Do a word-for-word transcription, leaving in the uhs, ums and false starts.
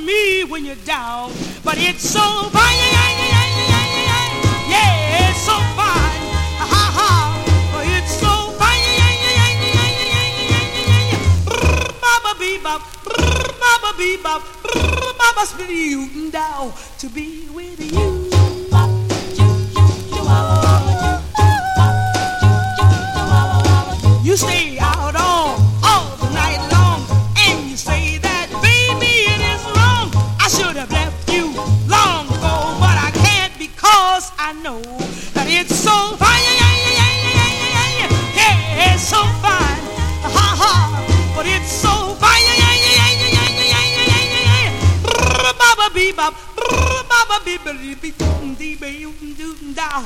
me when you're down. But it's so fine, yeah, yeah, yeah, yeah, yeah, yeah, yeah, it's so fine, ha ha. But it's so fine, yeah, yeah, yeah, yeah, yeah, yeah, yeah, yeah, yeah. Brr, Baba bebop, brr, Baba bebop, brr, Baba spitty down to be with you. You stay out all, all the night long, and you say that, baby, it is wrong. I should have left you long ago, but I can't because I know that it's so fine, yeah, yeah, yeah, yeah, yeah, yeah, yeah, yeah, it's so fine, ha ha, but it's so fine, yeah, yeah, yeah, yeah, yeah, yeah, yeah, yeah, yeah, yeah, yeah. Baba bebop, baba bebop, dee dee dee dee dee.